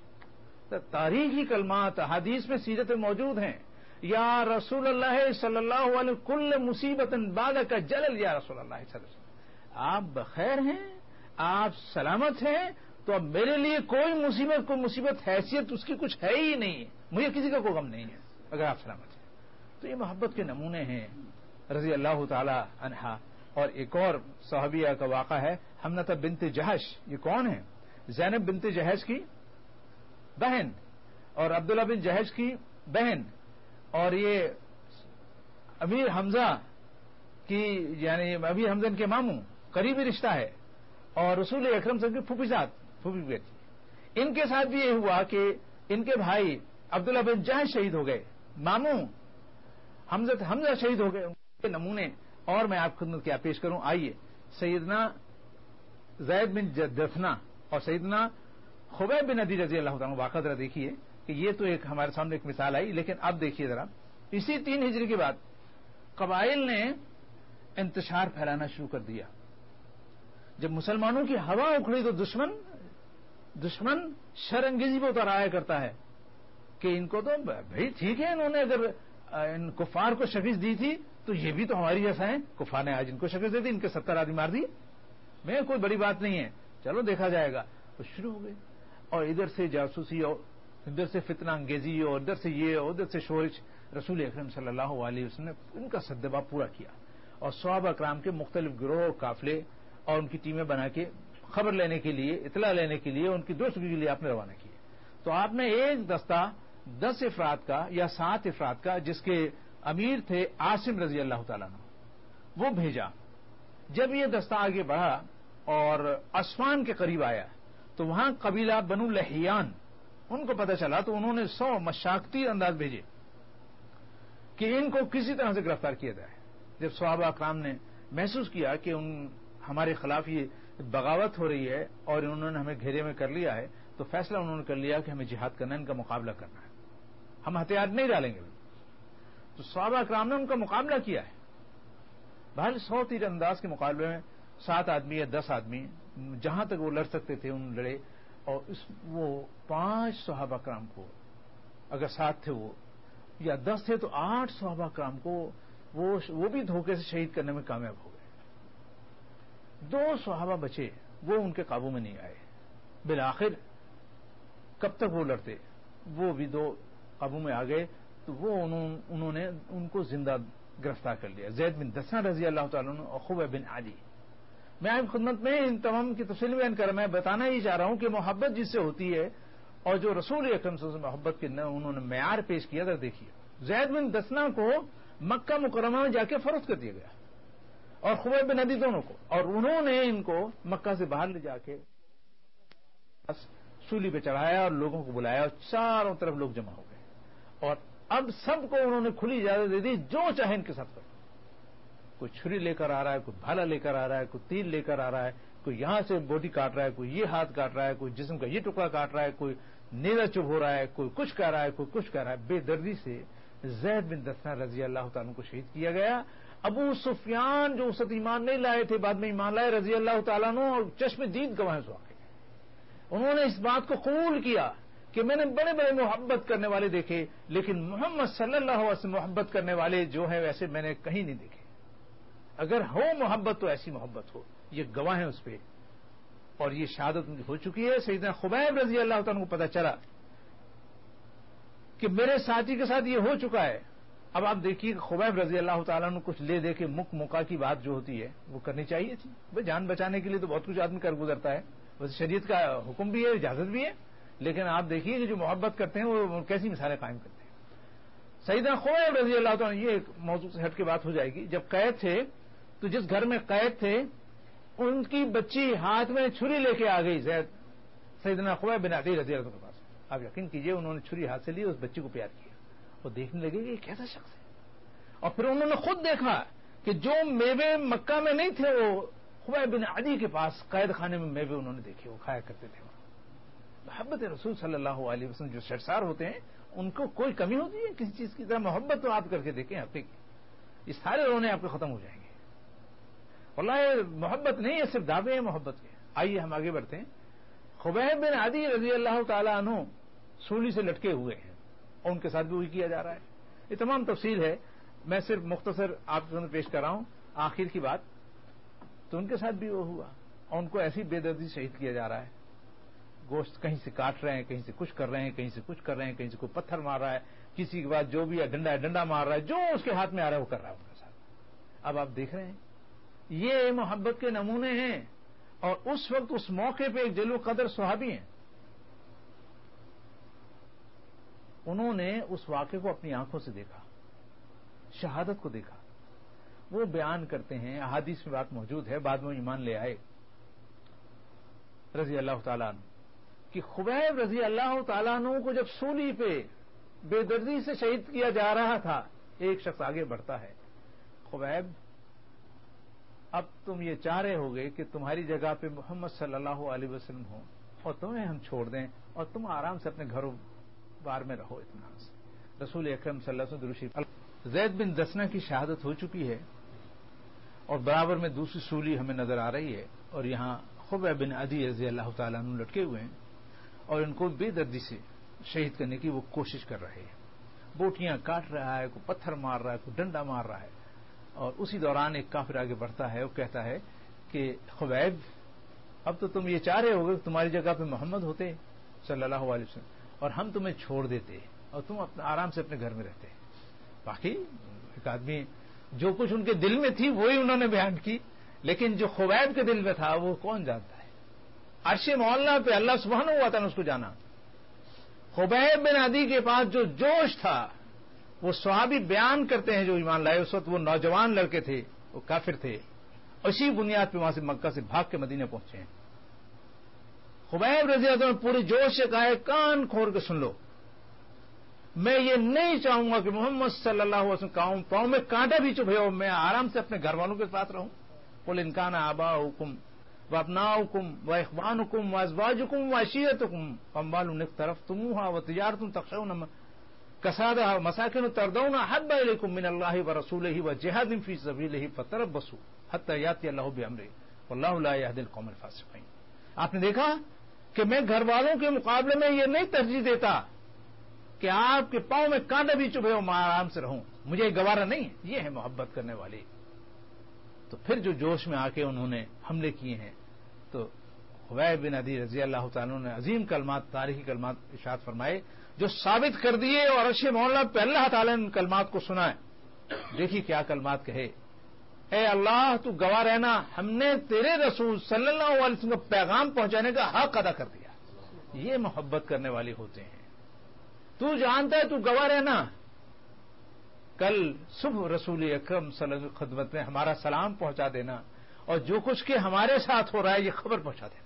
تاریخی کلمات حدیث میں سیرت موجود ہیں. یا رسول اللہ صلی اللہ علیہ وسلم کل مصیبت بعد کا جلل, یا رسول اللہ صلی اللہ علیہ وسلم آپ بخیر ہیں, آپ سلامت ہیں, تو اب میرے لیے کوئی مصیبت کوئی مصیبت حیثیت اس کی کچھ ہے ہی نہیں، مجھے کسی کا کوئی غم نہیں ہے اگر آپ سلامت ہیں۔ تو یہ محبت کے نمونے ہیں رضی اللہ تعالی عنہا۔ اور ایک اور صحابیہ کا واقعہ ہے حمنہ بنت جہش، یہ کون ہے؟ زینب بنت جہش کی بہن اور عبداللہ بن جہش کی بہن، اور یہ امیر حمزہ کی یعنی امیر حمزہ کے ماموں، قریبی رشتہ ہے، اور رسول اکرم صلی اللہ علیہ وسلم کی پھوپھی ذات پھوپھی بیٹی۔ ان کے ساتھ بھی یہ ہوا کہ ان کے بھائی عبداللہ بن جہش شہید ہو گئے، ماموں حمزہ حمزہ شہید ہو گئے، ان کے نمونے اور میں آپ خدمت کیا پیش کروں۔ آئیے سیدنا زید بن دفنہ اور سیدنا خبیب بن عدی رضی اللہ عنہ واقعہ ذرا دیکھیے کہ یہ تو ایک ہمارے سامنے ایک مثال آئی، لیکن اب دیکھیے ذرا، اسی تین ہجری کے بعد قبائل نے انتشار پھیلانا شروع کر دیا۔ جب مسلمانوں کی ہوا اکھڑی تو دشمن دشمن شر انگیزی پہ اتر آیا کرتا ہے کہ ان کو تو بھائی ٹھیک ہے، انہوں نے اگر ان کفار کو شکست دی تھی تو یہ بھی تو ہماری جیسا ہے، کفار نے آج ان کو شکست دی تھی، ان کے ستر آدمی مار دیے، میں کوئی بڑی بات نہیں ہے، چلو دیکھا جائے گا۔ تو شروع ہو گئے، اور ادھر سے جاسوسی اور ادھر سے فتنہ انگیزی اور ادھر سے یہ اور ادھر سے شورش۔ رسول اکرم صلی اللہ علیہ وسلم نے ان کا سدبا پورا کیا، اور صحابہ کرام کے مختلف گروہ قافلے اور ان کی ٹیمیں بنا کے خبر لینے کے لیے، اطلاع لینے کے لیے، ان کی دوستگی کے لیے آپ نے روانہ کیے۔ تو آپ نے ایک دستہ دس افراد کا یا سات افراد کا، جس کے امیر تھے عاصم رضی اللہ تعالیٰ عنہ، وہ بھیجا۔ جب یہ دستہ آگے بڑھا اور اسوان کے قریب آیا تو وہاں قبیلہ بنو لحیان، ان کو پتہ چلا تو انہوں نے سو مشاقتی انداز بھیجے کہ ان کو کسی طرح سے گرفتار کیا جائے۔ جب صحابہ اکرام نے محسوس کیا کہ ان ہمارے خلاف یہ بغاوت ہو رہی ہے اور انہوں نے ہمیں گھیرے میں کر لیا ہے، تو فیصلہ انہوں نے کر لیا کہ ہمیں جہاد کرنا ہے، ان کا مقابلہ کرنا ہے، ہم ہتھیار نہیں ڈالیں گے۔ تو صحابہ اکرام نے ان کا مقابلہ کیا ہے۔ بہرحال سو تیر انداز کے مقابلے میں سات آدمی یا دس آدمی جہاں تک وہ لڑ سکتے تھے ان لڑے، اور اس وہ پانچ صحابہ کرام کو، اگر سات تھے وہ یا دس تھے تو آٹھ صحابہ کرام کو وہ وہ بھی دھوکے سے شہید کرنے میں کامیاب ہو گئے۔ دو صحابہ بچے، وہ ان کے قابو میں نہیں آئے۔ بالآخر کب تک وہ لڑتے، وہ بھی دو قابو میں آ گئے، تو وہ انہوں, انہوں نے ان کو زندہ گرفتار کر لیا، زید بن دسنہ رضی اللہ تعالیٰ عنہ اور خبیب بن عدی۔ میں آپ خدمت میں ان تمام کی تفصیل بیان کر میں بتانا ہی چاہ رہا ہوں کہ محبت جس سے ہوتی ہے اور جو رسول اکرم صلی اللہ علیہ وسلم محبت کے انہوں نے معیار پیش کیا تھا، دیکھیے زید بن دسنہ کو مکہ مکرمہ میں جا کے فروخت کر دیا گیا، اور خبیب بن عدی دونوں کو، اور انہوں نے ان کو مکہ سے باہر لے جا کے سولی پہ چڑھایا اور لوگوں کو بلایا، اور چاروں طرف لوگ جمع ہو گئے، اور اب سب کو انہوں نے کھلی اجازت دے دی جو چاہے ان کے ساتھ کرو۔ کوئی چھری لے کر آ رہا ہے، کوئی بھالا لے کر آ رہا ہے، کوئی تیر لے کر آ رہا ہے، کوئی یہاں سے بوٹی کاٹ رہا ہے، کوئی یہ ہاتھ کاٹ رہا ہے، کوئی جسم کا یہ ٹکڑا کاٹ رہا ہے، کوئی نیزہ چبھ ہو رہا ہے، کوئی کچھ کہہ رہا ہے، کوئی کچھ کہہ رہا ہے۔ بے دردی سے زید بن دسنہ رضی اللہ تعالیٰ کو شہید کیا گیا۔ ابو سفیان جو اس وقت ایمان نہیں لائے تھے، بعد میں ایمان لائے، رضی اللہ تعالیٰ عنہ، اور چشم دید گواہ اس واقعے، انہوں نے اس بات کو قبول کیا کہ میں نے بڑے بڑے محبت کرنے والے دیکھے، لیکن محمد صلی اللہ علیہ وسلم محبت کرنے والے جو ہیں ویسے میں نے کہیں نہیں دیکھے، اگر ہو محبت تو ایسی محبت ہو۔ یہ گواہ ہیں اس پہ، اور یہ شہادت ہو چکی ہے۔ سیدنا خبیب رضی اللہ تعالیٰ کو پتہ چلا کہ میرے ساتھی کے ساتھ یہ ہو چکا ہے۔ اب آپ دیکھیے کہ خبیب رضی اللہ تعالیٰ نے کچھ لے دے کے مک مکا کی بات جو ہوتی ہے وہ کرنی چاہیے تھی، بھائی جان بچانے کے لیے تو بہت کچھ آدمی کر گزرتا ہے، ویسے شریعت کا حکم بھی ہے، اجازت بھی ہے، لیکن آپ دیکھیے کہ جو محبت کرتے ہیں وہ کیسی مثالیں قائم کرتے ہیں۔ سیدنا خبیب رضی اللہ تعالیٰ، یہ ایک موضوع سے ہٹ کے بات ہو جائے گی، جب قید تھے تو جس گھر میں قید تھے ان کی بچی ہاتھ میں چھری لے کے آ گئی زید سیدنا خبیب بن عدی رضی اللہ عنہ کے پاس۔ آپ یقین کیجئے انہوں نے چھری ہاتھ سے لی، اس بچی کو پیار کیا، اور دیکھنے لگے کہ یہ کیسا شخص ہے، اور پھر انہوں نے خود دیکھا کہ جو میوے مکہ میں نہیں تھے وہ خبیب بن عدی کے پاس قید خانے میں میوے انہوں نے دیکھے، وہ کھایا کرتے تھے۔ محبت رسول صلی اللہ علیہ وسلم جو سرشار ہوتے ہیں ان کو کوئی کمی ہوتی ہے کسی چیز کی؟ طرح محبت تو آپ کر کے دیکھیں، آپ یہ سارے رونے آپ کے ختم ہو جائیں گے۔ واللہ یہ محبت نہیں ہے، صرف دعوے ہیں محبت کے۔ آئیے ہم آگے بڑھتے ہیں۔ خبیب بن عدی رضی اللہ تعالی عنہ سولی سے لٹکے ہوئے ہیں، اور ان کے ساتھ بھی وہی کیا جا رہا ہے۔ یہ تمام تفصیل ہے، میں صرف مختصر آپ کے سامنے پیش کر رہا ہوں آخر کی بات۔ تو ان کے ساتھ بھی وہ ہوا، اور ان کو ایسی بے دردی شہید کیا جا رہا ہے۔ گوشت کہیں سے کاٹ رہے ہیں، کہیں سے کچھ کر رہے ہیں، کہیں سے کچھ کر رہے ہیں، کہیں سے کوئی پتھر مار رہا ہے، کسی کے بعد جو بھی ہے ڈنڈا ہے ڈنڈا مار رہا ہے، جو اس کے ہاتھ میں آ رہا ہے وہ کر رہا ہے ان کے ساتھ۔ اب آپ دیکھ رہے ہیں یہ محبت کے نمونے ہیں، اور اس وقت اس موقع پہ ایک جلیل القدر صحابی ہیں، انہوں نے اس واقعے کو اپنی آنکھوں سے دیکھا، شہادت کو دیکھا۔ وہ بیان کرتے ہیں، احادیث میں بات موجود ہے، بعد میں ایمان لے آئے رضی اللہ تعالیٰ عنہ، کہ خبیب رضی اللہ تعالیٰ عنہ کو جب سولی پہ بے دردی سے شہید کیا جا رہا تھا، ایک شخص آگے بڑھتا ہے، خبیب اب تم یہ چاہ رہے ہوگے کہ تمہاری جگہ پہ محمد صلی اللہ علیہ وسلم ہوں اور تمہیں ہم چھوڑ دیں اور تم آرام سے اپنے گھروں بار میں رہو اطمینان سے۔ رسول اکرم صلی اللہ علیہ وسلم درود شریف۔ زید بن دسنہ کی شہادت ہو چکی ہے اور برابر میں دوسری سولی ہمیں نظر آ رہی ہے، اور یہاں خبیب بن عدی رضی اللہ تعالیٰ عنہ لٹکے ہوئے ہیں اور ان کو بے دردی سے شہید کرنے کی وہ کوشش کر رہے ہیں۔ بوٹیاں کاٹ رہا ہے، کوئی پتھر مار رہا ہے، کوئی ڈنڈا مار رہا ہے، اور اسی دوران ایک کافر آگے بڑھتا ہے، وہ کہتا ہے کہ خبیب اب تو تم یہ چاہ رہے ہوگے کہ تمہاری جگہ پہ محمد ہوتے صلی اللہ علیہ وسلم اور ہم تمہیں چھوڑ دیتے اور تم اپنا آرام سے اپنے گھر میں رہتے۔ باقی ایک آدمی جو کچھ ان کے دل میں تھی وہی انہوں نے بیان کی، لیکن جو خبیب کے دل میں تھا وہ کون جانتا ہے؟ عرش معلیٰ پہ اللہ سبحانہ ہوا تھا نے اس کو جانا۔ خبیب بن عدی کے پاس جو جوش تھا، وہ صحابی بیان کرتے ہیں جو ایمان لائے، اس وقت وہ نوجوان لڑکے تھے، وہ کافر تھے، اسی بنیاد پہ وہاں سے مکہ سے بھاگ کے مدینے پہنچے ہیں۔ خبیب رضی اللہ عنہ پورے جوش سے کہا ہے کان کھول کے سن لو، میں یہ نہیں چاہوں گا کہ محمد صلی اللہ علیہ وسلم کاؤں پاؤں میں کانٹا بھی چبھے ہو، میں آرام سے اپنے گھر والوں کے ساتھ رہوں۔ قل ان کان آباؤکم وابناؤکم واخوانکم وازواجکم وعشیرتکم واموال اقترفتموها وتجارۃ تخشون کسادها ومساکن ترضون احب الیکم من اللہ ورسولہ وجہاد فی سبیلہ فتربصوا حتی یأتی اللہ بامرہ واللہ لا یہدی القوم الفاسقین۔ آپ نے دیکھا کہ میں گھر والوں کے مقابلے میں یہ نہیں ترجیح دیتا کہ آپ کے پاؤں میں کانٹا بھی چبھے ہو میں آرام سے رہوں، مجھے گوارا نہیں ہے۔ یہ ہے محبت کرنے والے۔ تو پھر جو جوش میں آ کے انہوں نے حملے کیے ہیں، تو خبیب بن عدی رضی اللہ تعالیٰ نے عظیم کلمات، تاریخی کلمات ارشاد فرمائے جو ثابت کر دیے، اور عرش معلیٰ پہ اللہ تعالیٰ نے ان کلمات کو سنا ہے۔ دیکھیے کیا کلمات کہے، اے اللہ تو گواہ رہنا، ہم نے تیرے رسول صلی اللہ علیہ وسلم کو پیغام پہنچانے کا حق ادا کر دیا۔ یہ محبت کرنے والے ہوتے ہیں۔ تو جانتا ہے تو گواہ رہنا، کل صبح رسول اکرم صلی اللہ علیہ وسلم کی خدمت میں ہمارا سلام پہنچا دینا، اور جو کچھ کہ ہمارے ساتھ ہو رہا ہے یہ خبر پہنچا دینا۔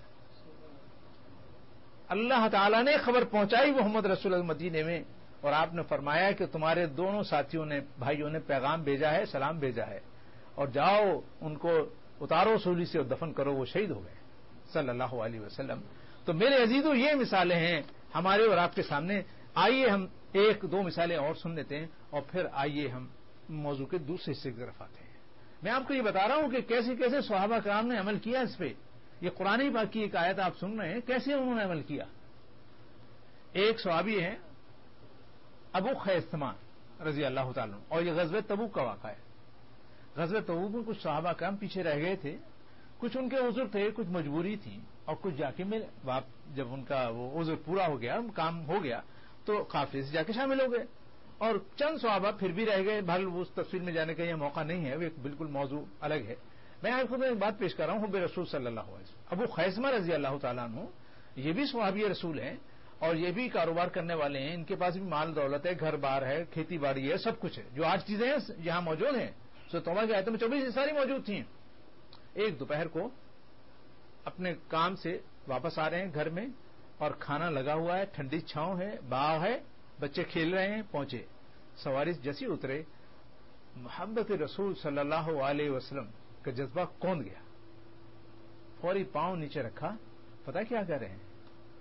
اللہ تعالیٰ نے خبر پہنچائی محمد رسول اللہ مدینے میں، اور آپ نے فرمایا کہ تمہارے دونوں ساتھیوں نے، بھائیوں نے پیغام بھیجا ہے، سلام بھیجا ہے، اور جاؤ ان کو اتارو سولی سے اور دفن کرو، وہ شہید ہو گئے صلی اللہ علیہ وسلم۔ تو میرے عزیزو یہ مثالیں ہیں ہمارے اور آپ کے سامنے۔ آئیے ہم ایک دو مثالیں اور سن لیتے ہیں، اور پھر آئیے ہم موضوع کے دوسرے حصے کی طرف آتے ہیں۔ میں آپ کو یہ بتا رہا ہوں کہ کیسے کیسے صحابہ کرام نے عمل کیا اس پہ۔ یہ قرآن پاک کی ایک آیت آپ سن رہے ہیں، کیسے انہوں نے عمل کیا۔ ایک صحابی ہے ابو خیثمہ رضی اللہ تعالیٰ، اور یہ غزوہ تبوک کا واقعہ ہے۔ غزوہ تبوک میں کچھ صحابہ کرام پیچھے رہ گئے تھے، کچھ ان کے عذر تھے، کچھ مجبوری تھی، اور کچھ جا کے ملے۔ جب ان کا وہ عذر پورا ہو گیا، کام ہو گیا، تو قافلے سے جا کے شامل ہو گئے، اور چند صحابہ پھر بھی رہ گئے۔ بھل اس تفصیل میں جانے کا یہ موقع نہیں ہے، وہ ایک بالکل موضوع الگ ہے۔ میں آپ کو ایک بات پیش کر رہا ہوں، حب رسول صلی اللہ علیہ وسلم۔ ابو خیثمہ رضی اللہ تعالیٰ عنہ یہ بھی صحابی رسول ہیں، اور یہ بھی کاروبار کرنے والے ہیں، ان کے پاس بھی مال دولت ہے، گھر بار ہے، کھیتی باڑی ہے، سب کچھ ہے، جو آج چیزیں ہیں یہاں موجود ہیں۔ سو توبہ کی آیتوں میں چوبیس ساری موجود تھیں۔ ایک دوپہر کو اپنے کام سے واپس آ رہے ہیں گھر میں، اور کھانا لگا ہوا ہے، ٹھنڈی چھاؤں ہے، باغ ہے، بچے کھیل رہے ہیں، پہنچے، سواری جیسی اترے، محبت رسول صلی اللہ علیہ وسلم کا جذبہ کون گیا، فوری پاؤں نیچے رکھا۔ پتا کیا کہہ رہے ہیں؟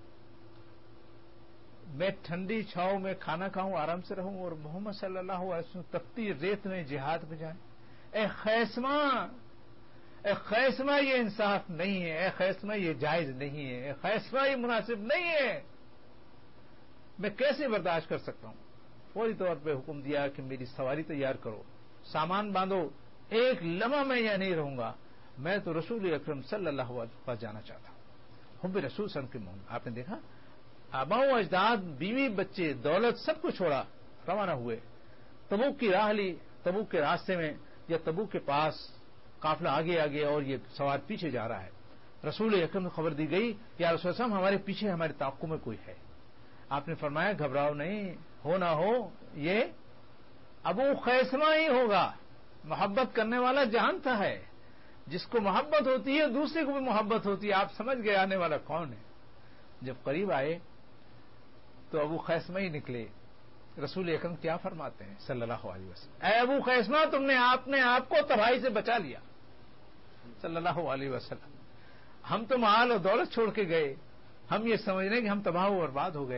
میں ٹھنڈی چھاؤں میں کھانا کھاؤں، آرام سے رہوں، اور محمد صلی اللہ علیہ وسلم تپتی ریت میں جہاد پہ جائیں۔ اے خیثمہ، اے خیثمہ یہ انصاف نہیں ہے، اے خیثمہ یہ جائز نہیں ہے، اے خیثمہ یہ مناسب نہیں ہے، میں کیسے برداشت کر سکتا ہوں؟ فوری طور پہ حکم دیا کہ میری سواری تیار کرو، سامان باندھو، ایک لمحہ میں یہاں نہیں رہوں گا، میں تو رسول اکرم صلی اللہ علیہ وسلم پاس جانا چاہتا ہوں۔ حب رسول صلی اللہ علیہ وسلم کے منہ آپ نے دیکھا آباؤں اجداد بیوی بچے دولت سب کو چھوڑا روانہ ہوئے تبوک کی راہ لی تبوک کے راستے میں یا تبوک کے پاس قافلہ آگے آگے اور یہ سوار پیچھے جا رہا ہے رسول اکرم کو خبر دی گئی کہ یا رسول اللہ ہمارے پیچھے ہمارے تعاقب میں کوئی ہے آپ نے فرمایا گھبراؤ نہیں ہو نہ ہو یہ ابو خیثمہ ہی ہوگا محبت کرنے والا جانتا ہے جس کو محبت ہوتی ہے دوسرے کو بھی محبت ہوتی ہے آپ سمجھ گئے آنے والا کون ہے جب قریب آئے تو ابو خیثمہ ہی نکلے رسول اکرم کیا فرماتے ہیں صلی اللہ علیہ وسلم اے ابو خیثمہ تم نے آپ نے آپ کو تباہی سے بچا لیا صلی اللہ علیہ وسلم ہم تو مال اور دولت چھوڑ کے گئے ہم یہ سمجھ رہے کہ ہم تباہ و برباد ہو گئے